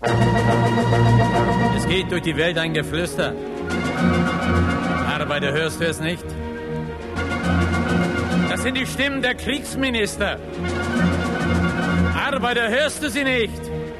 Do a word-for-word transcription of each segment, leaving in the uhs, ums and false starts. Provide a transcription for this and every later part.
Es geht durch die Welt ein Geflüster. Arbeiter, hörst du es nicht? Das sind die Stimmen der Kriegsminister. Arbeiter, hörst du sie nicht?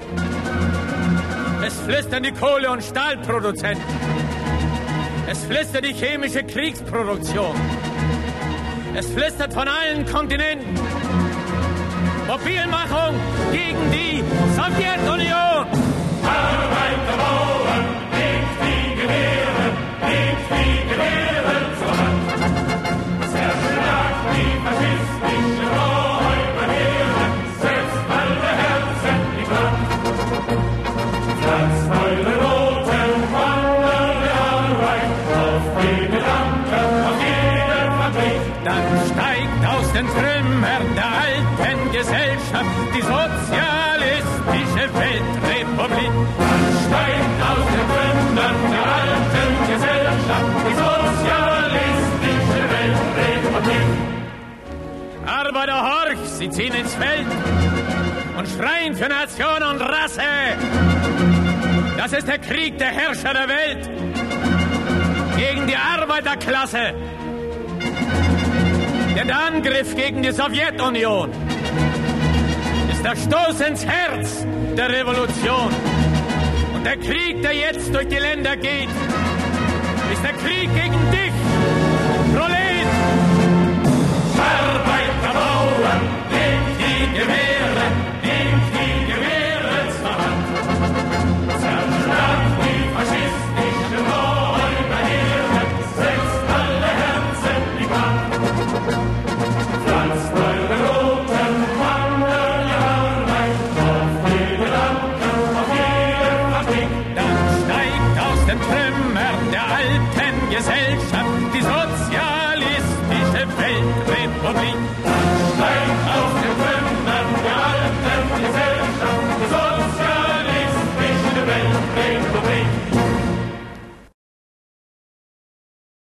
Es flüstern die Kohle- und Stahlproduzenten. Es flüstert die chemische Kriegsproduktion. Es flüstert von allen Kontinenten. Mobilmachung gegen die Sowjetunion. Arbeiter, Bauern, nehmt die Gewehre, nehmt die Gewehre zur Hand. Zerschlagt die faschistische Räuberheere, setzt alle Herzen in Brand. Pflanzt eure roten Fahnen der Arbeit auf jede Lampe, auf jede Fabrik. Dann steigt aus den Trümmern der alten Gesellschaft die sozialistische Weltrepublik. Dann steigt aus den Trümmern der alten Gesellschaft die sozialistische Weltrepublik. Arbeiter, horch, sie ziehen ins Feld und schreien für Nation und Rasse. Das ist der Krieg der Herrscher der Welt gegen die Arbeiterklasse. Denn der Angriff gegen die Sowjetunion ist der Stoß ins Herz der Revolution. Und der Krieg, der jetzt durch die Länder geht, ist der Krieg gegen dich, Prolet. Arbeiter, Bauern, nehmt die Gewehre, nehmt die Gewehre zur Hand. Zerschlagt die faschistische Räuberheere, setzt alle Herzen in Brand. Pflanzt eure roten Fahnen der Arbeit auf jede Lampe, auf jede Fabrik. Dann steigt aus den Trümmern der alten Gesellschaft